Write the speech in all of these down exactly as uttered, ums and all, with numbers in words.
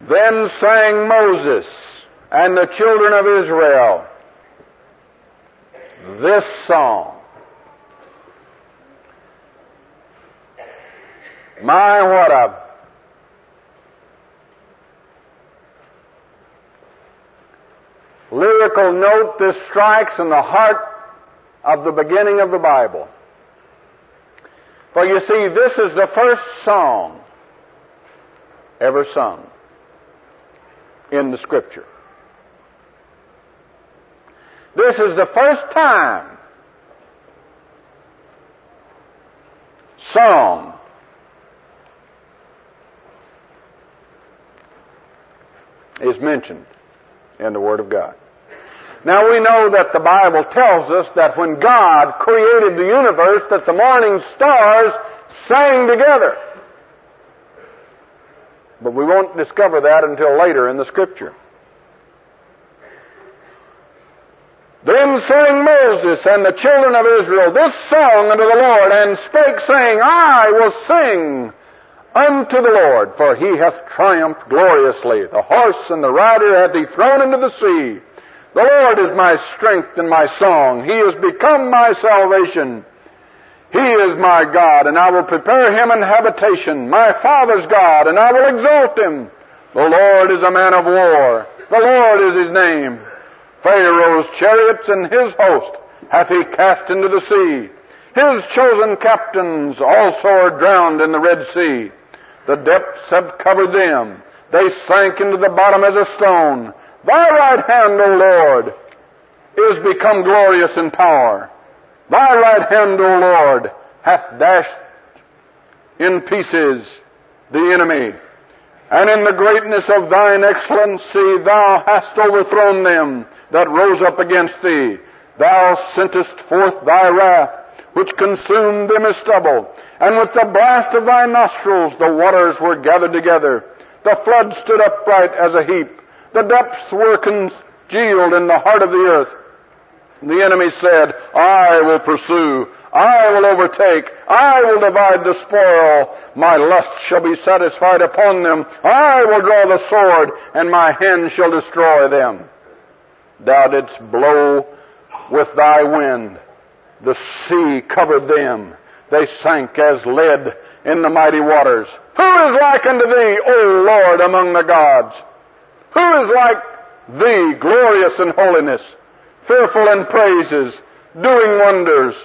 Then sang Moses and the children of Israel this song. My, what a lyrical note this strikes in the heart of the beginning of the Bible. For you see, this is the first song ever sung in the Scripture. This is the first time song is mentioned in the Word of God. Now we know that the Bible tells us that when God created the universe, that the morning stars sang together. But we won't discover that until later in the Scripture. Then sang Moses and the children of Israel this song unto the Lord, and spake, saying, I will sing unto the Lord, for he hath triumphed gloriously. The horse and the rider hath he thrown into the sea. The Lord is my strength and my song. He is become my salvation. He is my God, and I will prepare him an habitation, my father's God, and I will exalt him. The Lord is a man of war. The Lord is his name. Pharaoh's chariots and his host hath he cast into the sea. His chosen captains also are drowned in the Red Sea. The depths have covered them. They sank into the bottom as a stone. Thy right hand, O Lord, is become glorious in power. Thy right hand, O Lord, hath dashed in pieces the enemy. And in the greatness of thine excellency thou hast overthrown them that rose up against thee. Thou sentest forth thy wrath, which consumed them as stubble. And with the blast of thy nostrils the waters were gathered together. The flood stood upright as a heap. The depths were congealed in the heart of the earth. The enemy said, I will pursue, I will overtake, I will divide the spoil. My lust shall be satisfied upon them. I will draw the sword, and my hand shall destroy them. Thou didst blow with thy wind. The sea covered them. They sank as lead in the mighty waters. Who is like unto thee, O Lord, among the gods? Who is like thee, glorious in holiness, fearful in praises, doing wonders?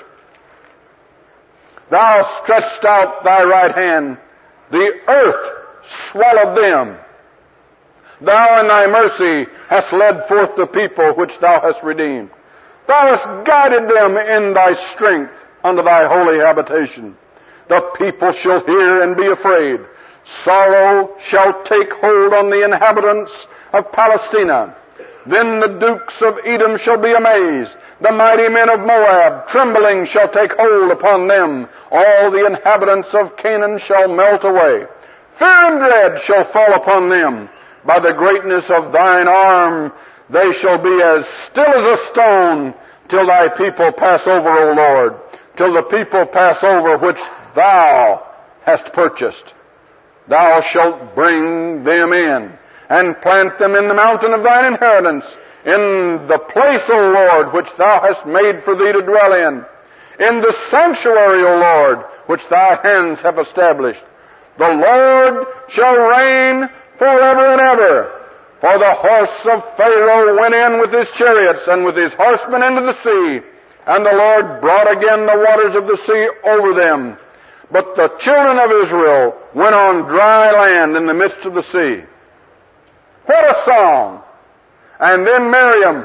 Thou stretched out thy right hand. The earth swallowed them. Thou in thy mercy hast led forth the people which thou hast redeemed. Thou hast guided them in thy strength unto thy holy habitation. The people shall hear and be afraid. Sorrow shall take hold on the inhabitants of Palestina. Then the dukes of Edom shall be amazed. The mighty men of Moab, trembling, shall take hold upon them. All the inhabitants of Canaan shall melt away. Fear and dread shall fall upon them. By the greatness of thine arm they shall be as still as a stone, till thy people pass over, O Lord, till the people pass over which thou hast purchased. Thou shalt bring them in, and plant them in the mountain of thine inheritance, in the place, O Lord, which thou hast made for thee to dwell in, in the sanctuary, O Lord, which thy hands have established. The Lord shall reign forever and ever. For the horse of Pharaoh went in with his chariots and with his horsemen into the sea, and the Lord brought again the waters of the sea over them. But the children of Israel went on dry land in the midst of the sea. What a song! And then Miriam,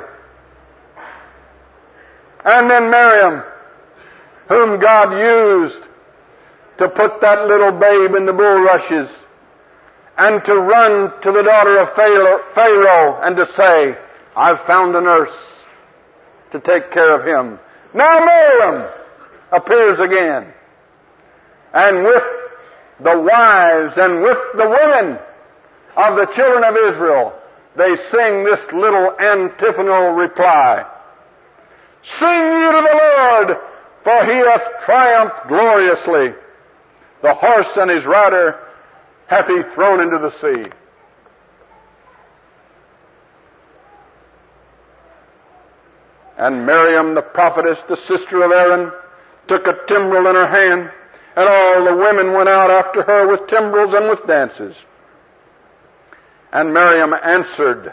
and then Miriam, whom God used to put that little babe in the bulrushes, and to run to the daughter of Pharaoh and to say, I've found a nurse to take care of him. Now Miriam appears again. And with the wives and with the women of the children of Israel, they sing this little antiphonal reply. Sing ye to the Lord, for he hath triumphed gloriously. The horse and his rider hath he thrown into the sea. And Miriam, the prophetess, the sister of Aaron, took a timbrel in her hand, and all the women went out after her with timbrels and with dances. And Miriam answered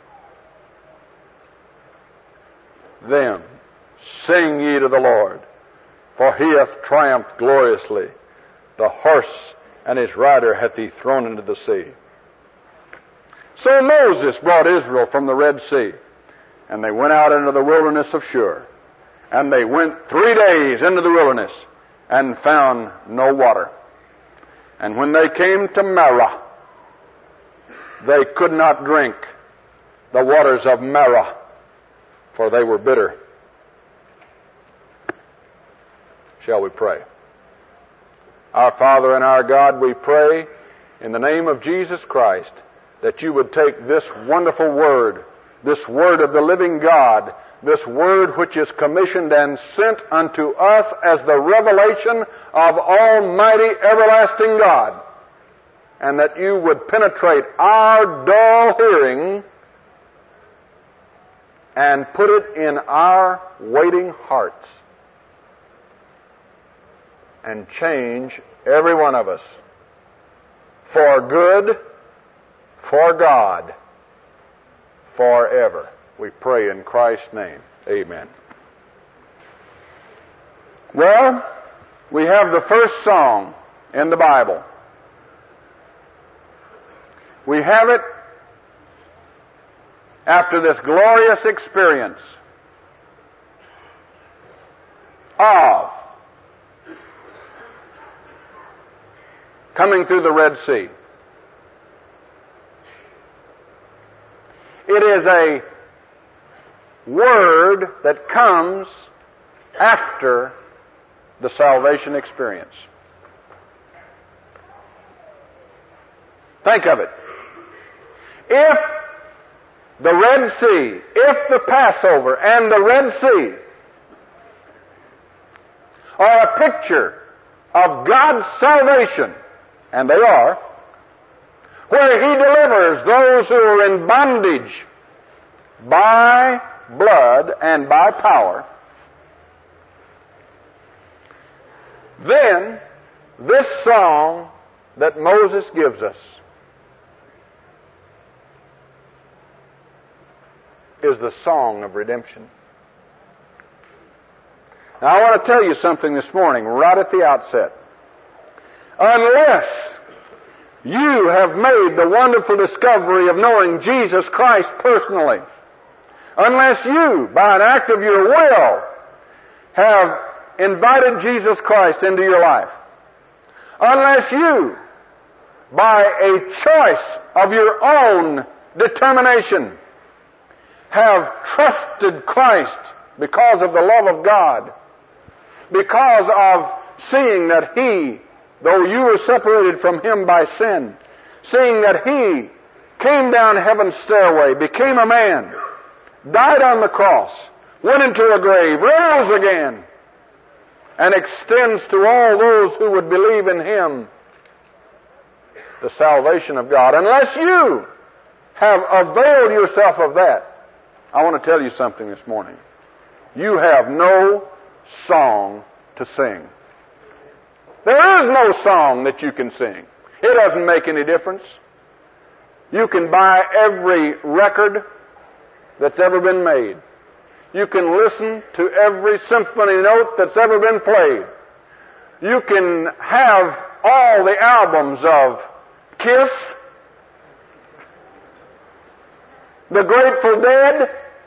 them, Sing ye to the Lord, for he hath triumphed gloriously. The horse and his rider hath he thrown into the sea. So Moses brought Israel from the Red Sea, and they went out into the wilderness of Shur. And they went three days into the wilderness, and found no water. And when they came to Marah, they could not drink the waters of Marah, for they were bitter. Shall we pray? Our Father and our God, we pray in the name of Jesus Christ that you would take this wonderful word, this word of the living God, this word which is commissioned and sent unto us as the revelation of Almighty everlasting God, and that you would penetrate our dull hearing and put it in our waiting hearts and change every one of us for good, for God, forever. We pray in Christ's name. Amen. Well, we have the first song in the Bible. We have it after this glorious experience of coming through the Red Sea. It is a word that comes after the salvation experience. Think of it. If the Red Sea, if the Passover and the Red Sea are a picture of God's salvation, and they are, where He delivers those who are in bondage by blood and by power, then this song that Moses gives us is the song of redemption. Now I want to tell you something this morning, right at the outset. Unless you have made the wonderful discovery of knowing Jesus Christ personally, unless you, by an act of your will, have invited Jesus Christ into your life, unless you, by a choice of your own determination, have trusted Christ because of the love of God, because of seeing that He, though you were separated from Him by sin, seeing that He came down heaven's stairway, became a man, died on the cross, went into a grave, rose again, and extends to all those who would believe in Him the salvation of God. Unless you have availed yourself of that, I want to tell you something this morning. You have no song to sing. There is no song that you can sing. It doesn't make any difference. You can buy every record that's ever been made. You can listen to every symphony note that's ever been played. You can have all the albums of Kiss, the Grateful Dead,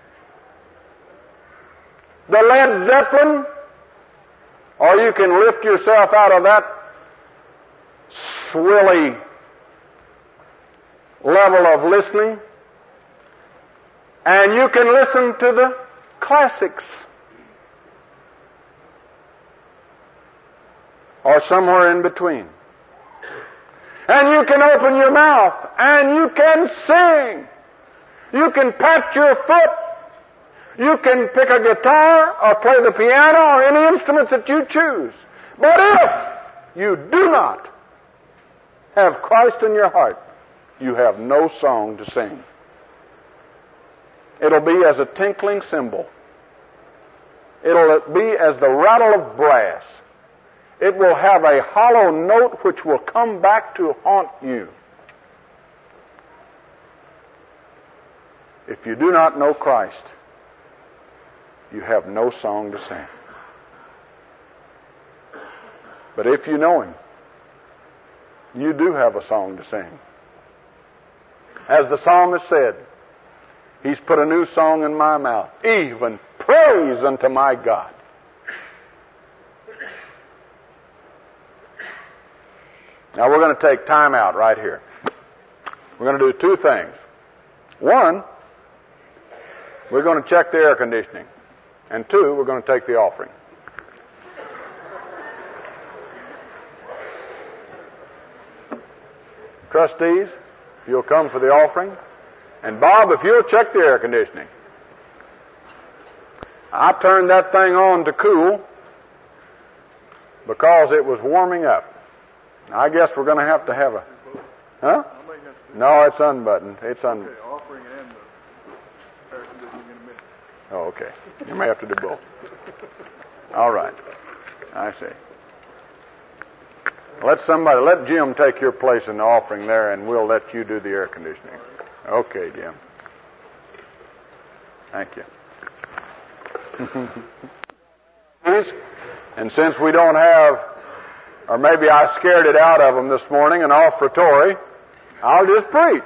the Led Zeppelin, or you can lift yourself out of that swilly level of listening, and you can listen to the classics, or somewhere in between. And you can open your mouth and you can sing. You can pat your foot. You can pick a guitar or play the piano or any instrument that you choose. But if you do not have Christ in your heart, you have no song to sing. It'll be as a tinkling cymbal. It'll be as the rattle of brass. It will have a hollow note which will come back to haunt you. If you do not know Christ, you have no song to sing. But if you know Him, you do have a song to sing. As the psalmist said, He's put a new song in my mouth, even praise unto my God. Now we're going to take time out right here. We're going to do two things. One, we're going to check the air conditioning. And two, we're going to take the offering. Trustees, if you'll come for the offering. And Bob, if you'll check the air conditioning. I turned that thing on to cool because it was warming up. I guess we're going to have to have a... Huh? No, it's unbuttoned. It's un... Okay, offering and the air conditioning in a minute. Oh, okay. You may have to do both. All right. I see. Let somebody, let Jim take your place in the offering there, and we'll let you do the air conditioning. Okay, Jim. Thank you. And since we don't have, or maybe I scared it out of them this morning, an offertory, I'll just preach.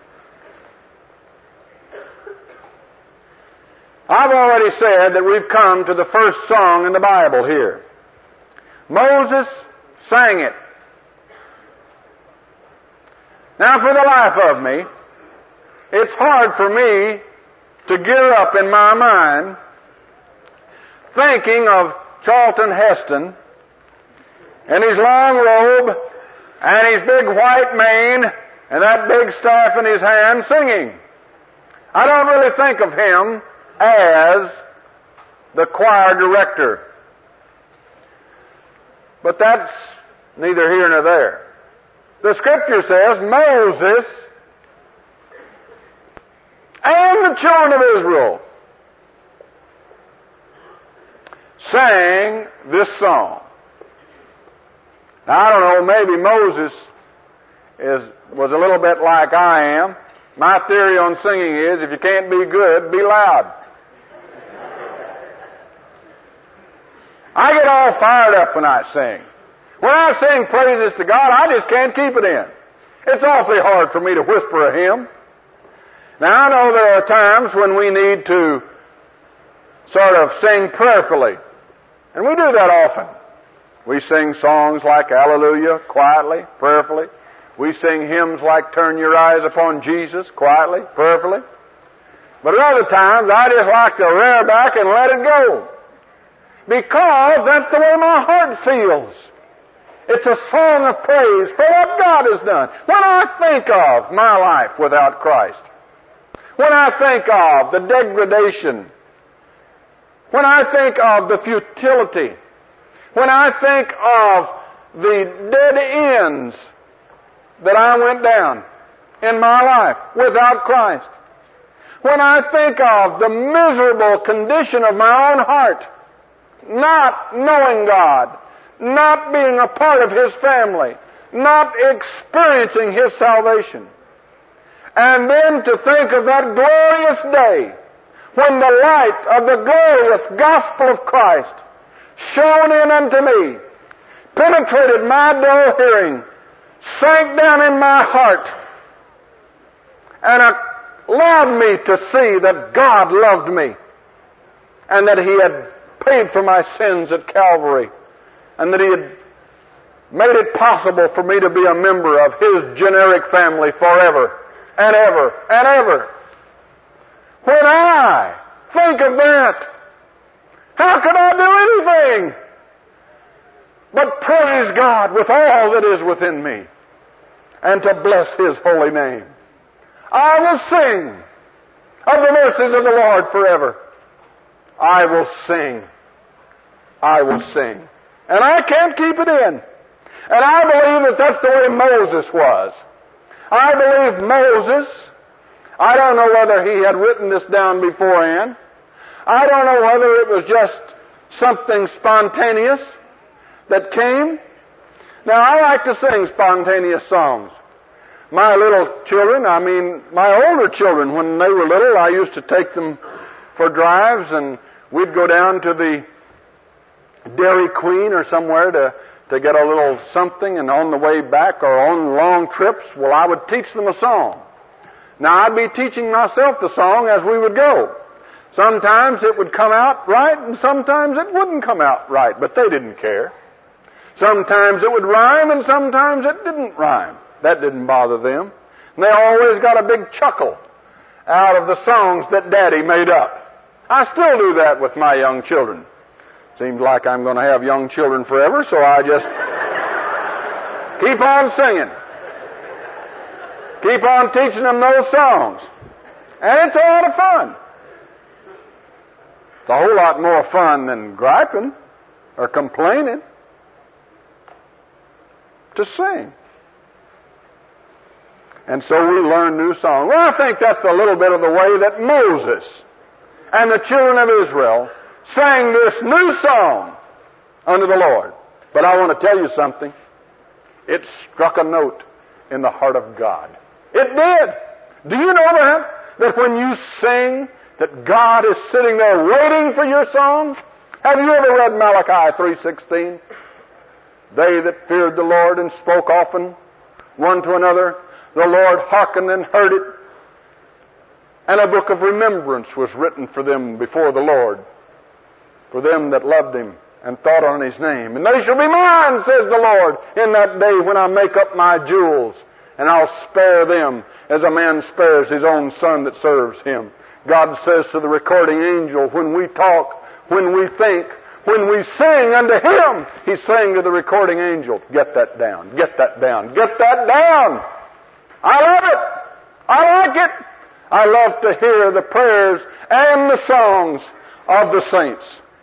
I've already said that we've come to the first song in the Bible here. Moses sang it. Now, for the life of me, it's hard for me to gear up in my mind thinking of Charlton Heston and his long robe and his big white mane and that big staff in his hand singing. I don't really think of him as the choir director. But that's neither here nor there. The Scripture says Moses and the children of Israel sang this song. Now, I don't know, maybe Moses is was a little bit like I am. My theory on singing is if you can't be good, be loud. I get all fired up when I sing. When I sing praises to God, I just can't keep it in. It's awfully hard for me to whisper a hymn. Now, I know there are times when we need to sort of sing prayerfully. And we do that often. We sing songs like Hallelujah, quietly, prayerfully. We sing hymns like Turn Your Eyes Upon Jesus, quietly, prayerfully. But at other times, I just like to rear back and let it go. Because that's the way my heart feels. It's a song of praise for what God has done. When I think of my life without Christ, when I think of the degradation, when I think of the futility, when I think of the dead ends that I went down in my life without Christ, when I think of the miserable condition of my own heart, not knowing God, not being a part of His family, not experiencing His salvation. And then to think of that glorious day when the light of the glorious gospel of Christ shone in unto me, penetrated my dull hearing, sank down in my heart, and allowed me to see that God loved me and that He had paid for my sins at Calvary, and that He had made it possible for me to be a member of His generic family forever and ever and ever. When I think of that, how can I do anything but praise God with all that is within me and to bless His holy name? I will sing of the mercies of the Lord forever. I will sing. I will sing. And I can't keep it in. And I believe that that's the way Moses was. I believe Moses, I don't know whether he had written this down beforehand. I don't know whether it was just something spontaneous that came. Now, I like to sing spontaneous songs. My little children, I mean, my older children, when they were little, I used to take them for drives, and we'd go down to the Dairy Queen or somewhere to, to get a little something, and on the way back or on long trips, well, I would teach them a song. Now, I'd be teaching myself the song as we would go. Sometimes it would come out right, and sometimes it wouldn't come out right, but they didn't care. Sometimes it would rhyme, and sometimes it didn't rhyme. That didn't bother them. And they always got a big chuckle out of the songs that Daddy made up. I still do that with my young children. Seems like I'm going to have young children forever, so I just keep on singing. Keep on teaching them those songs. And it's a lot of fun. It's a whole lot more fun than griping or complaining. To sing. And so we learn new songs. Well, I think that's a little bit of the way that Moses and the children of Israel sang this new song unto the Lord. But I want to tell you something. It struck a note in the heart of God. It did. Do you know that? That when you sing, that God is sitting there waiting for your songs? Have you ever read Malachi three sixteen? They that feared the Lord and spoke often one to another, the Lord hearkened and heard it. And a book of remembrance was written for them before the Lord, for them that loved Him and thought on His name. And they shall be mine, says the Lord, in that day when I make up my jewels, and I'll spare them as a man spares his own son that serves him. God says to the recording angel, when we talk, when we think, when we sing unto Him, He's saying to the recording angel, get that down, get that down, get that down. I love it. I like it. I love to hear the prayers and the songs of the saints.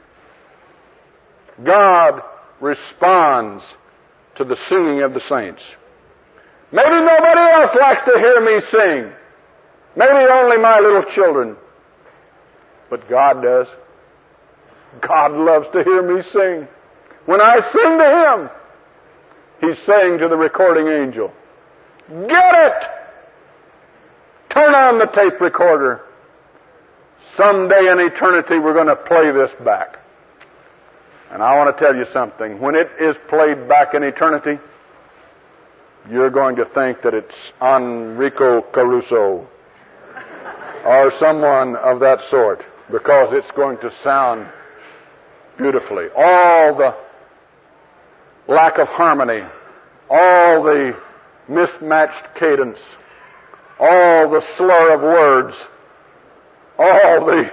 God responds to the singing of the saints. Maybe nobody else likes to hear me sing. Maybe only my little children. But God does. God loves to hear me sing. When I sing to Him, He's saying to the recording angel, get it! Turn on the tape recorder. Someday in eternity we're going to play this back. And I want to tell you something. When it is played back in eternity, you're going to think that it's Enrico Caruso or someone of that sort, because it's going to sound beautifully. All the lack of harmony, all the mismatched cadence, all the slur of words, all the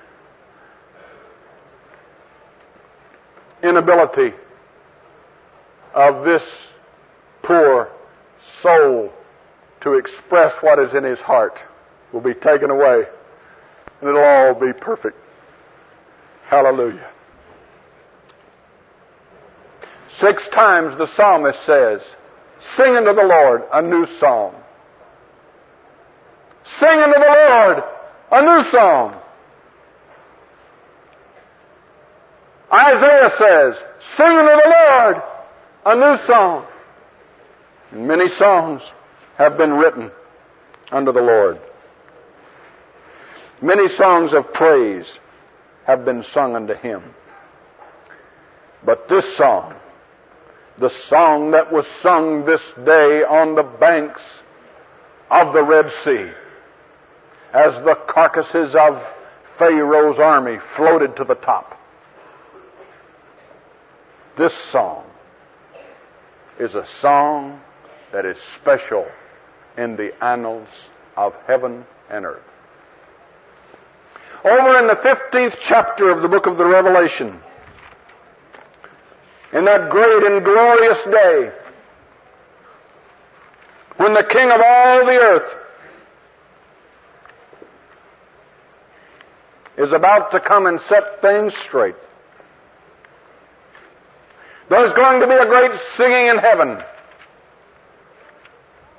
inability of this poor soul to express what is in his heart will be taken away, and it'll all be perfect. Hallelujah. Six times the psalmist says, sing unto the Lord a new song. Sing unto the Lord a new song. Isaiah says, sing unto the Lord a new song. And many songs have been written unto the Lord. Many songs of praise have been sung unto Him. But this song, the song that was sung this day on the banks of the Red Sea, as the carcasses of Pharaoh's army floated to the top, this song is a song that is special in the annals of heaven and earth. Over in the fifteenth chapter of the book of the Revelation, in that great and glorious day, when the King of all the earth is about to come and set things straight, there's going to be a great singing in heaven.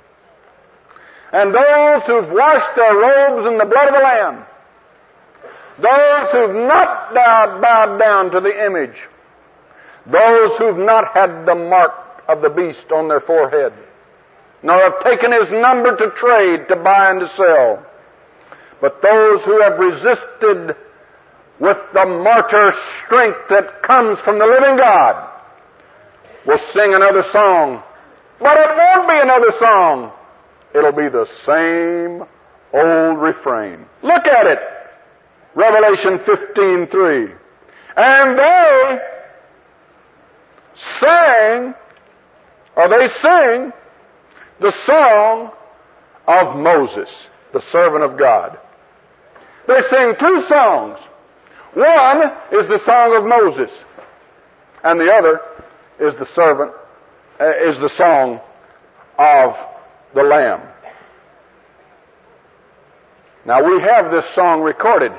And those who've washed their robes in the blood of the Lamb those who've not bowed, bowed down to the image, those who've not had the mark of the beast on their forehead, nor have taken his number to trade, to buy and to sell, but those who have resisted with the martyr strength that comes from the living God will sing another song. But it won't be another song. It'll be the same old refrain. Look at it. Revelation fifteen three. And they sang, or they sing, the song of Moses, the servant of God. They sing two songs. One is the song of Moses, and the other is the servant, uh, is the song of the Lamb. Now we have this song recorded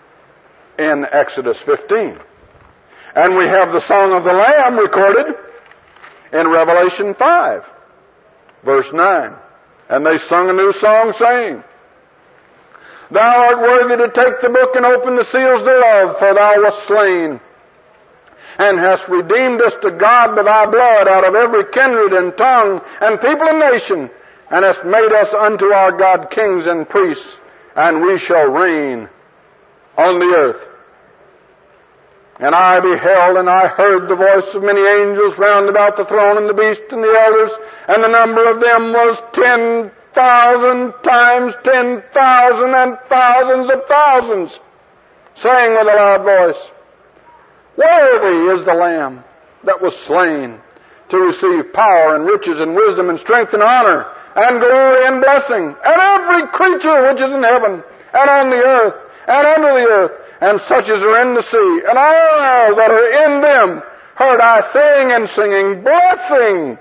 in Exodus fifteen. And we have the song of the Lamb recorded in Revelation five, verse nine. And they sung a new song, saying, Thou art worthy to take the book and open the seals thereof, for thou wast slain, and hast redeemed us to God by thy blood out of every kindred and tongue and people and nation, and hast made us unto our God kings and priests, and we shall reign on the earth. And I beheld, and I heard the voice of many angels round about the throne and the beast and the elders, and the number of them was ten thousand times ten thousand and thousands of thousands, saying with a loud voice, Worthy is the Lamb that was slain to receive power and riches and wisdom and strength and honor and glory and blessing, and every creature which is in heaven and on the earth and under the earth, and such as are in the sea, and all that are in them, heard I saying and singing, Blessing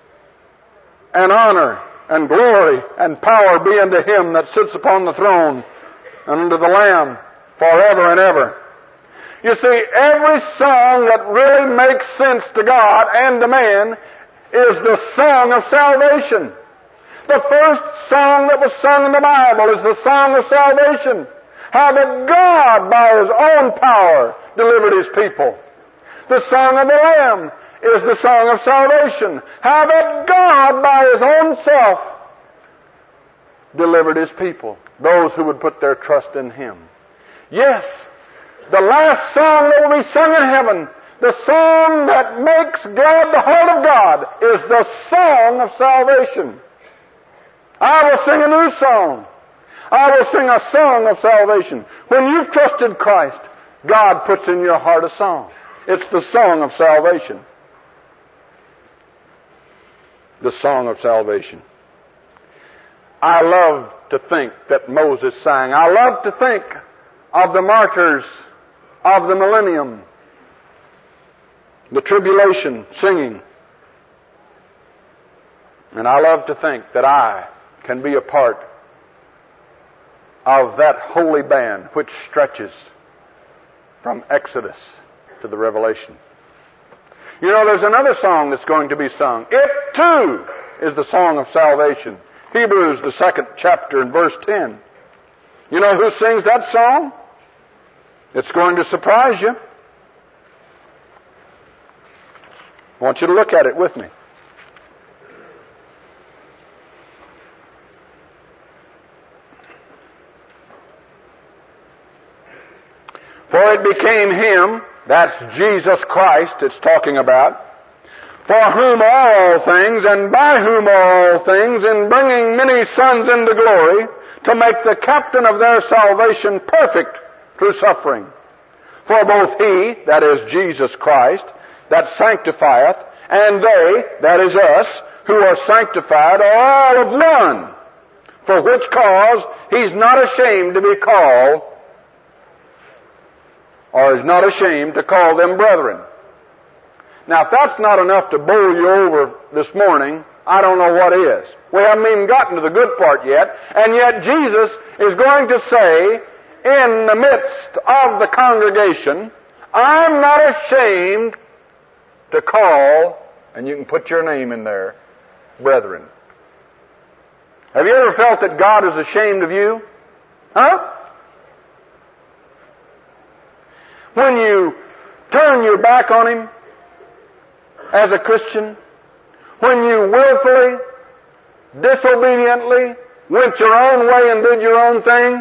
and honor and glory and power be unto him that sits upon the throne and unto the Lamb forever and ever. You see, every song that really makes sense to God and to man is the song of salvation. The first song that was sung in the Bible is the song of salvation. How that God, by His own power, delivered His people. The song of the Lamb is the song of salvation. How that God, by His own self, delivered His people, those who would put their trust in Him. Yes, the last song that will be sung in heaven, the song that makes glad the heart of God, is the song of salvation. I will sing a new song. I will sing a song of salvation. When you've trusted Christ, God puts in your heart a song. It's the song of salvation. The song of salvation. I love to think that Moses sang. I love to think of the martyrs of the millennium, the tribulation, singing. And I love to think that I can be a part of that holy band which stretches from Exodus to the Revelation. You know, there's another song that's going to be sung. It too is the song of salvation. Hebrews, the second chapter and verse ten. You know who sings that song? It's going to surprise you. I want you to look at it with me. For it became Him, that's Jesus Christ it's talking about, for whom are all things, and by whom are all things, in bringing many sons into glory, to make the captain of their salvation perfect through suffering. For both He, that is Jesus Christ, that sanctifieth, and they, that is us, who are sanctified, are all of one. For which cause He's not ashamed to be called, or is not ashamed to call them brethren. Now, if that's not enough to bowl you over this morning, I don't know what is. We haven't even gotten to the good part yet, and yet Jesus is going to say in the midst of the congregation, I'm not ashamed to call, and you can put your name in there, brethren. Have you ever felt that God is ashamed of you? Huh? when you turn your back on Him as a Christian, when you willfully, disobediently went your own way and did your own thing?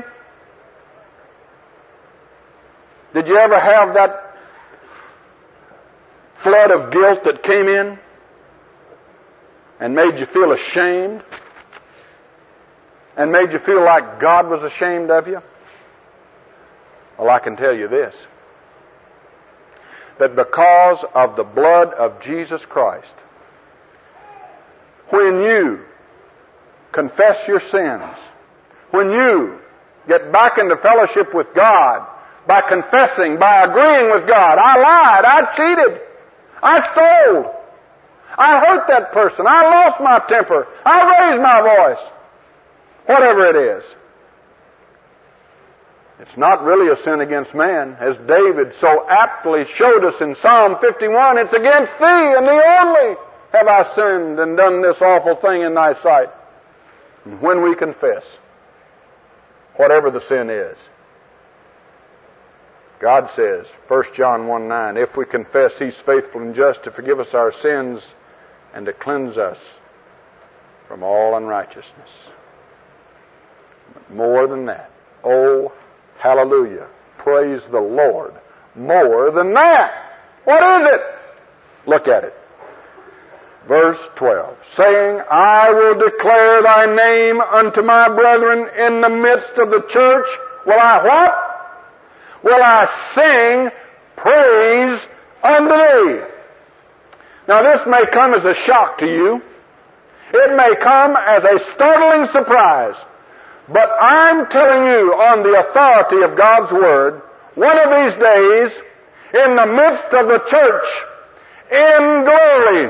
Did you ever have that flood of guilt that came in and made you feel ashamed and made you feel like God was ashamed of you? Well, I can tell you this, that because of the blood of Jesus Christ, when you confess your sins, when you get back into fellowship with God by confessing, by agreeing with God, I lied, I cheated, I stole, I hurt that person, I lost my temper, I raised my voice, whatever it is. It's not really a sin against man. As David so aptly showed us in Psalm fifty-one, it's against thee and thee only have I sinned and done this awful thing in thy sight. And when we confess, whatever the sin is, God says, First John one nine, if we confess, He's faithful and just to forgive us our sins and to cleanse us from all unrighteousness. But more than that, oh, hallelujah, praise the Lord, more than that. What is it? Look at it. Verse twelve, saying, I will declare thy name unto my brethren in the midst of the church. Will I what? Will I sing praise unto thee? Now this may come as a shock to you. It may come as a startling surprise. But I'm telling you on the authority of God's Word, one of these days, in the midst of the church, in glory,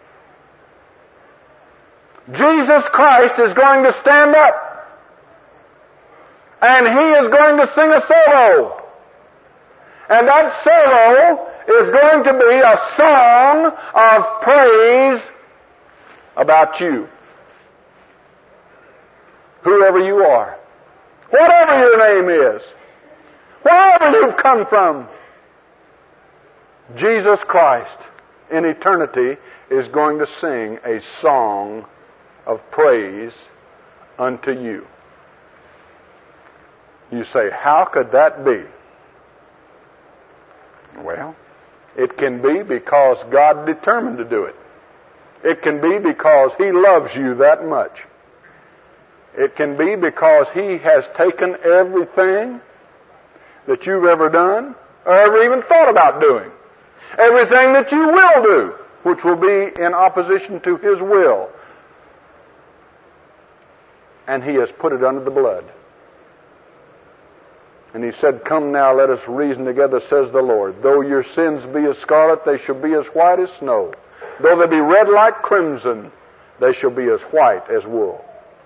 Jesus Christ is going to stand up, and He is going to sing a solo. And that solo is going to be a song of praise about you. Whoever you are, whatever your name is, wherever you've come from, Jesus Christ in eternity is going to sing a song of praise unto you. You say, how could that be? Well, it can be because God determined to do it. It can be because He loves you that much. It can be because He has taken everything that you've ever done or ever even thought about doing, everything that you will do, which will be in opposition to His will, and He has put it under the blood. And He said, come now, let us reason together, says the Lord. Though your sins be as scarlet, they shall be as white as snow. Though they be red like crimson, they shall be as white as wool.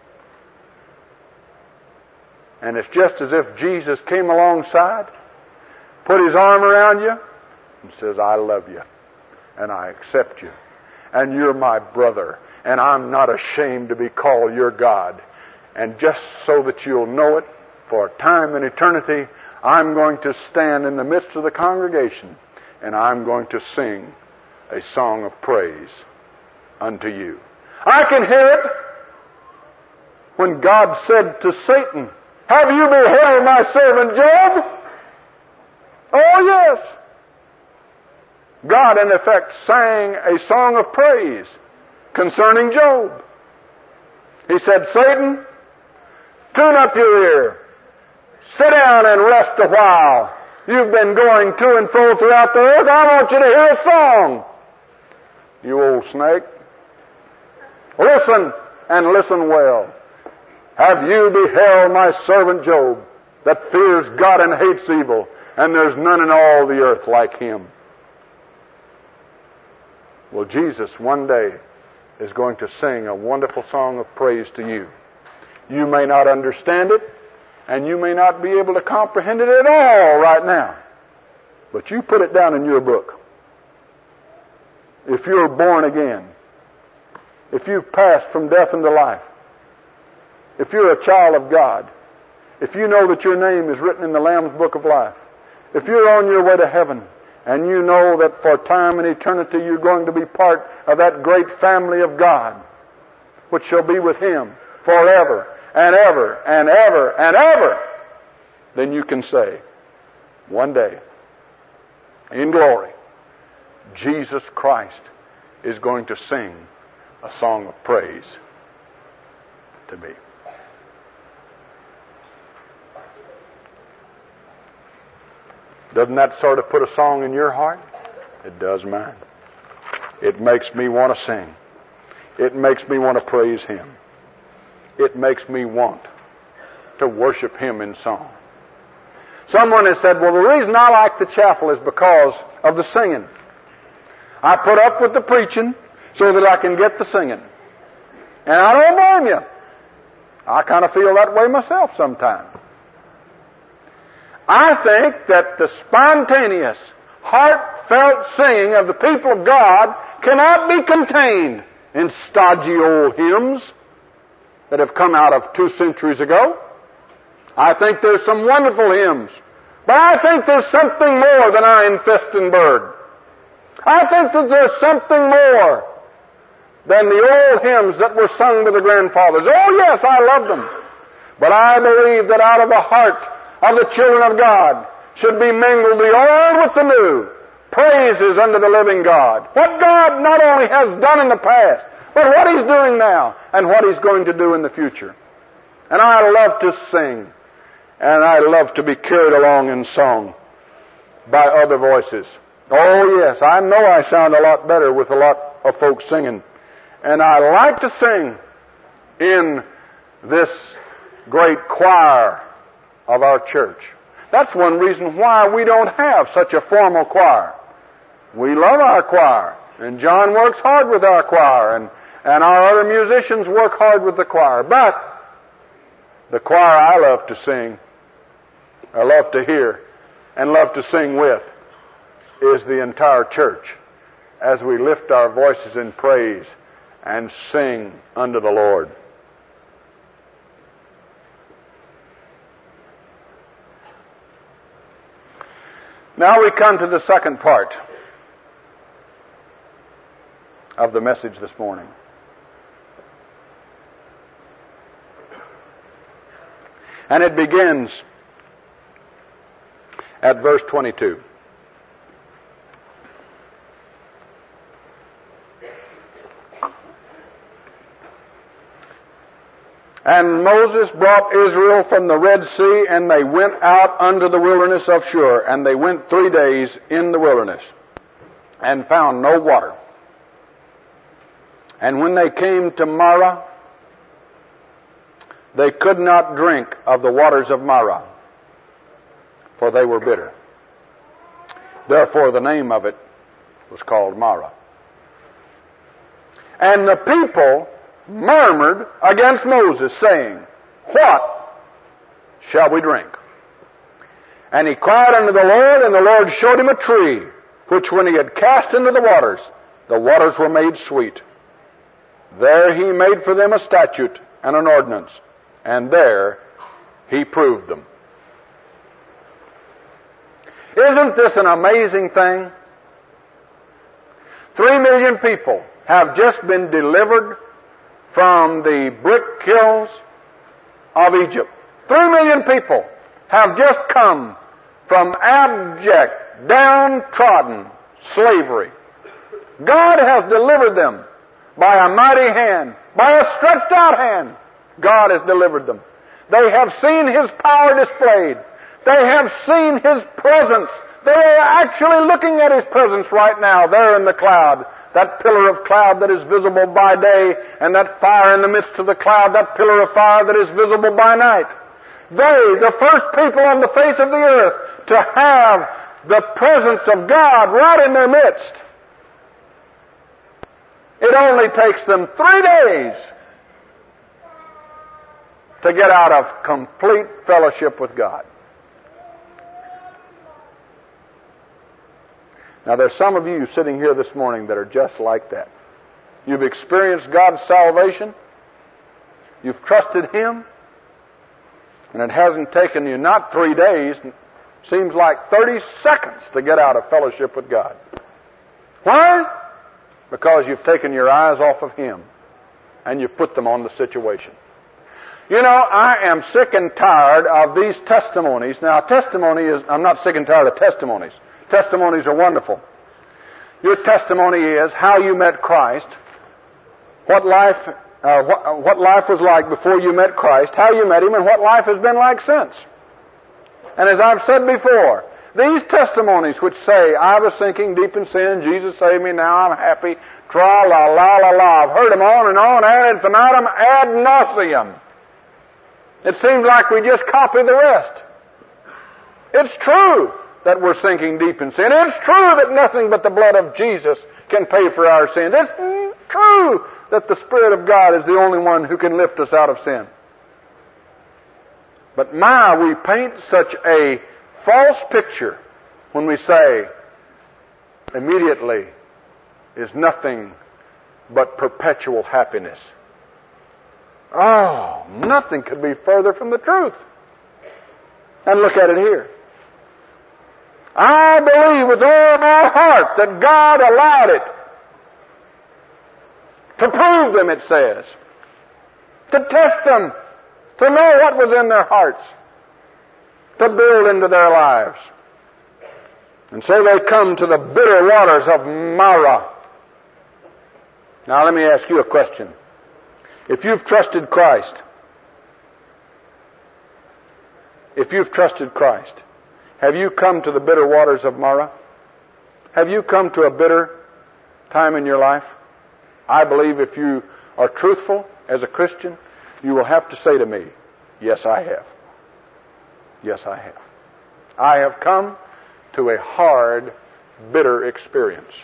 And it's just as if Jesus came alongside, put His arm around you, and says, I love you, and I accept you, and you're my brother, and I'm not ashamed to be called your God. And just so that you'll know it, for time and eternity, I'm going to stand in the midst of the congregation, and I'm going to sing a song of praise unto you. I can hear it when God said to Satan, have you beheld my servant Job? Oh, yes. God, in effect, sang a song of praise concerning Job. He said, Satan, tune up your ear. Sit down and rest a while. You've been going to and fro throughout the earth. I want you to hear a song. You old snake. Listen, and listen well. Have you beheld my servant Job, that fears God and hates evil, and there's none in all the earth like him? Well, Jesus one day is going to sing a wonderful song of praise to you. You may not understand it, and you may not be able to comprehend it at all right now, but you put it down in your book. If you're born again, if you've passed from death into life, if you're a child of God, if you know that your name is written in the Lamb's Book of Life, If you're on your way to heaven, and you know that for time and eternity you're going to be part of that great family of God, which shall be with Him forever and ever and ever and ever, then you can say, one day, in glory, Jesus Christ is going to sing a song of praise to me. Doesn't that sort of put a song in your heart? It does mine. It makes me want to sing. It makes me want to praise Him. It makes me want to worship Him in song. Someone has said, well, the reason I like the chapel is because of the singing. I put up with the preaching so that I can get the singing. And I don't blame you. I kind of feel that way myself sometimes. I think that the spontaneous, heartfelt singing of the people of God cannot be contained in stodgy old hymns that have come out of two centuries ago. I think there's some wonderful hymns, but I think there's something more than Ein festen Bird. I think that there's something more than the old hymns that were sung by the grandfathers. Oh yes, I love them. But I believe that out of the heart of the children of God should be mingled the old with the new, praises unto the living God. What God not only has done in the past, but what He's doing now and what He's going to do in the future. And I love to sing, and I love to be carried along in song by other voices. Oh yes, I know I sound a lot better with a lot of folks singing. And I like to sing in this great choir of our church. That's one reason why we don't have such a formal choir. We love our choir, and John works hard with our choir, and, and our other musicians work hard with the choir. But the choir I love to sing, I love to hear, and love to sing with, is the entire church as we lift our voices in praise and sing unto the Lord. Now we come to the second part of the message this morning. And it begins at verse twenty-two. And Moses brought Israel from the Red Sea, and they went out unto the wilderness of Shur. And they went three days in the wilderness, and found no water. And when they came to Marah, they could not drink of the waters of Marah, for they were bitter. Therefore the name of it was called Marah. And the people murmured against Moses, saying, What shall we drink? And he cried unto the Lord, and the Lord showed him a tree, which when he had cast into the waters, the waters were made sweet. There he made for them a statute and an ordinance, and there he proved them. Isn't this an amazing thing? Three million people have just been delivered from the brick kilns of Egypt. Three million people have just come from abject, downtrodden slavery. God has delivered them by a mighty hand, by a stretched out hand. God has delivered them. They have seen His power displayed. They have seen His presence. They are actually looking at His presence right now, there in the cloud. That pillar of cloud that is visible by day, and that fire in the midst of the cloud, that pillar of fire that is visible by night. They, the first people on the face of the earth, to have the presence of God right in their midst. It only takes them three days to get out of complete fellowship with God. Now there's some of you sitting here this morning that are just like that. You've experienced God's salvation. You've trusted Him. And it hasn't taken you not three days, Seems like thirty seconds to get out of fellowship with God. Why? Because you've taken your eyes off of Him and you've put them on the situation. You know, I am sick and tired of these testimonies. Now, testimony is, I'm not sick and tired of testimonies. Testimonies are wonderful. Your testimony is how you met Christ, what life, uh, what, what life was like before you met Christ, how you met Him, and what life has been like since. And as I've said before, these testimonies which say, I was sinking deep in sin, Jesus saved me, now I'm happy, tra la la la la, I've heard them on and on, ad infinitum, ad nauseum. It seems like we just copy the rest. It's true that we're sinking deep in sin. It's true that nothing but the blood of Jesus can pay for our sins. It's true that the Spirit of God is the only one who can lift us out of sin. But my, we paint such a false picture when we say immediately is nothing but perpetual happiness. Oh, nothing could be further from the truth. And look at it here. I believe with all my heart that God allowed it to prove them, it says, to test them, to know what was in their hearts, to build into their lives. And so they come to the bitter waters of Marah. Now let me ask you a question. If you've trusted Christ, if you've trusted Christ, have you come to the bitter waters of Marah? Have you come to a bitter time in your life? I believe if you are truthful as a Christian, you will have to say to me, yes, I have. Yes, I have. I have come to a hard, bitter experience.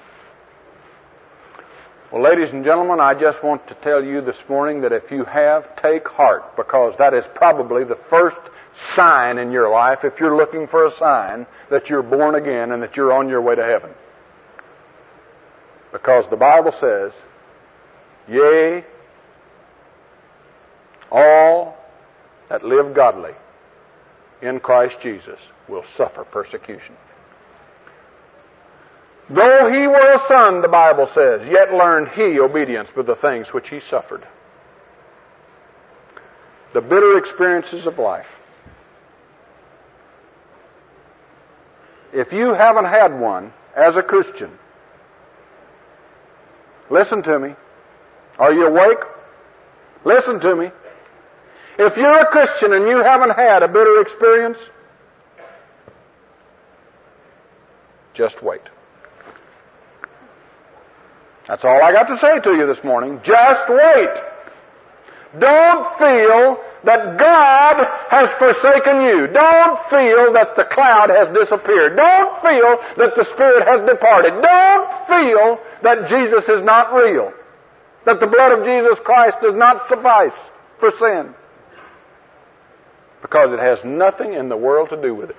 Well, ladies and gentlemen, I just want to tell you this morning that if you have, take heart, because that is probably the first sign in your life, if you're looking for a sign that you're born again and that you're on your way to heaven. Because the Bible says, yea, all that live godly in Christ Jesus will suffer persecution. Though he were a son, the Bible says, yet learned he obedience with the things which he suffered. The bitter experiences of life. If you haven't had one as a Christian, listen to me. Are you awake? Listen to me. If you're a Christian and you haven't had a bitter experience, just wait. That's all I got to say to you this morning. Just wait. Don't feel that God has forsaken you. Don't feel that the cloud has disappeared. Don't feel that the Spirit has departed. Don't feel that Jesus is not real. That the blood of Jesus Christ does not suffice for sin. Because it has nothing in the world to do with it.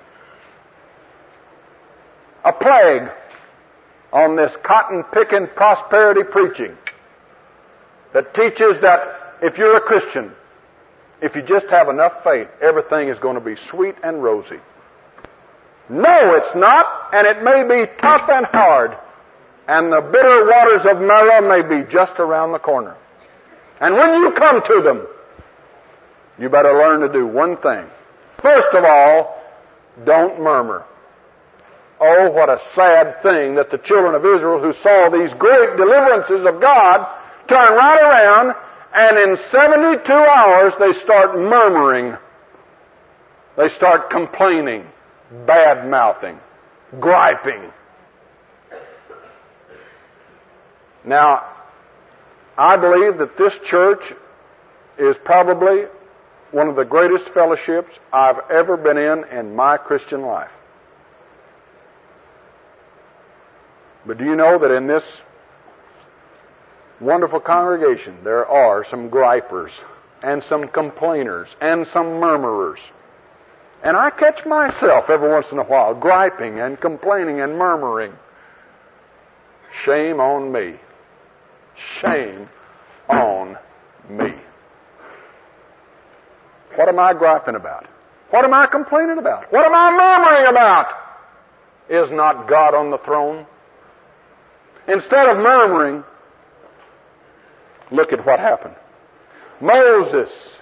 A plague on this cotton-picking prosperity preaching that teaches that if you're a Christian, if you just have enough faith, everything is going to be sweet and rosy. No, it's not, and it may be tough and hard, and the bitter waters of Marah may be just around the corner. And when you come to them, you better learn to do one thing. First of all, don't murmur. Oh, what a sad thing that the children of Israel who saw these great deliverances of God turn right around and in seventy-two hours they start murmuring. They start complaining, bad-mouthing, griping. Now, I believe that this church is probably one of the greatest fellowships I've ever been in in my Christian life. But do you know that in this wonderful congregation there are some gripers and some complainers and some murmurers? And I catch myself every once in a while griping and complaining and murmuring. Shame on me. Shame on me. What am I griping about? What am I complaining about? What am I murmuring about? Is not God on the throne? Instead of murmuring, look at what happened. Moses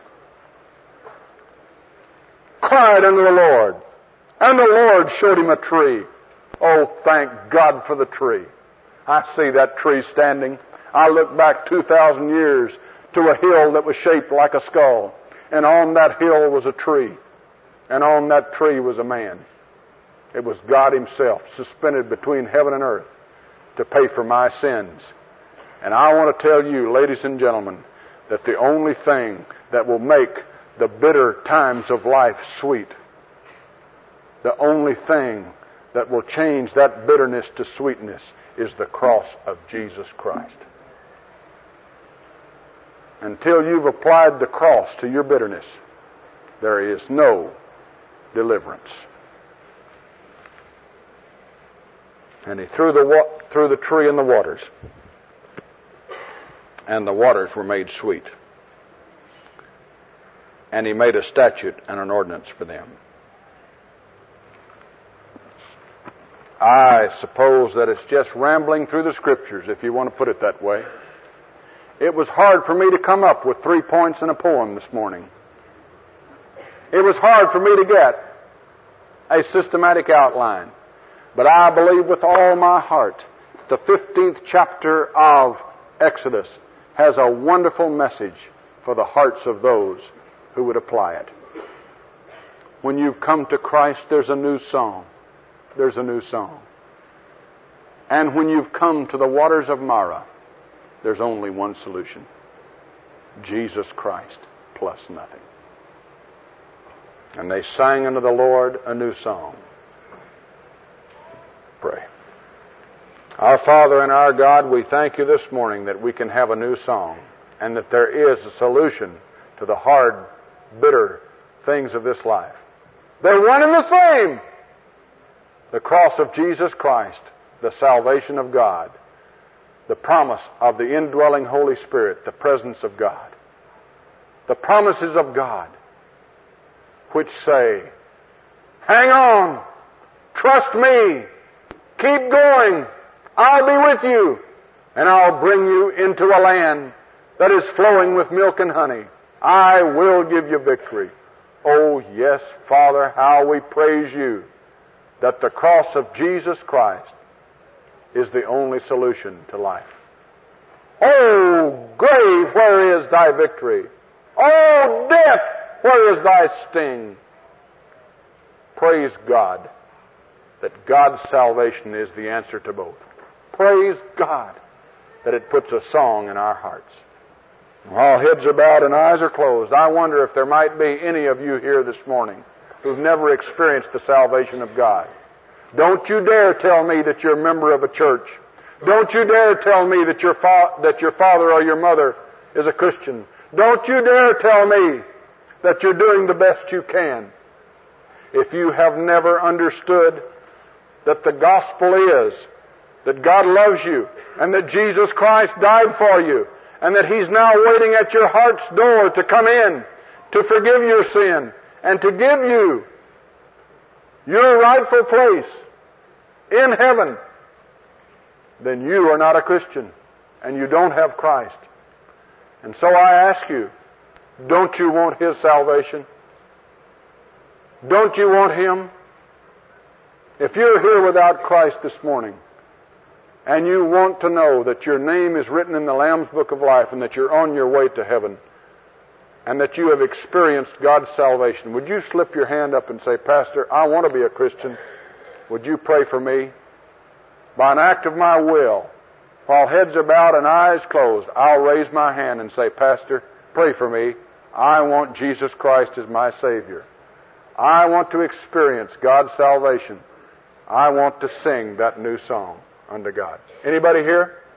cried unto the Lord, and the Lord showed him a tree. Oh, thank God for the tree. I see that tree standing. I look back two thousand years to a hill that was shaped like a skull, and on that hill was a tree, and on that tree was a man. It was God Himself, suspended between heaven and earth to pay for my sins. And I want to tell you, ladies and gentlemen, that the only thing that will make the bitter times of life sweet, the only thing that will change that bitterness to sweetness, is the cross of Jesus Christ. Until you've applied the cross to your bitterness, there is no deliverance. And He threw the wa- threw the tree in the waters, and the waters were made sweet. And He made a statute and an ordinance for them. I suppose that it's just rambling through the Scriptures, if you want to put it that way. It was hard for me to come up with three points in a poem this morning. It was hard for me to get a systematic outline. But I believe with all my heart the fifteenth chapter of Exodus has a wonderful message for the hearts of those who would apply it. When you've come to Christ, there's a new song. There's a new song. And when you've come to the waters of Marah, there's only one solution. Jesus Christ plus nothing. And they sang unto the Lord a new song. Pray. Our Father and our God, we thank You this morning that we can have a new song, and that there is a solution to the hard, bitter things of this life. They're one and the same. The cross of Jesus Christ, the salvation of God, the promise of the indwelling Holy Spirit, the presence of God, the promises of God, which say, hang on, trust me, keep going, I'll be with you, and I'll bring you into a land that is flowing with milk and honey. I will give you victory. Oh, yes, Father, how we praise You that the cross of Jesus Christ is the only solution to life. Oh, grave, where is thy victory? Oh, death, where is thy sting? Praise God that God's salvation is the answer to both. Praise God that it puts a song in our hearts. While heads are bowed and eyes are closed, I wonder if there might be any of you here this morning who've never experienced the salvation of God. Don't you dare tell me that you're a member of a church. Don't you dare tell me that your, fa- that your father or your mother is a Christian. Don't you dare tell me that you're doing the best you can. If you have never understood that the gospel is that God loves you and that Jesus Christ died for you and that He's now waiting at your heart's door to come in, to forgive your sin and to give you your rightful place in heaven, then you are not a Christian and you don't have Christ. And so I ask you, don't you want His salvation? Don't you want Him? If you're here without Christ this morning, and you want to know that your name is written in the Lamb's Book of Life and that you're on your way to heaven, and that you have experienced God's salvation, would you slip your hand up and say, Pastor, I want to be a Christian. Would you pray for me? By an act of my will, while heads are bowed and eyes closed, I'll raise my hand and say, Pastor, pray for me. I want Jesus Christ as my Savior. I want to experience God's salvation. I want to sing that new song unto God. Anybody here?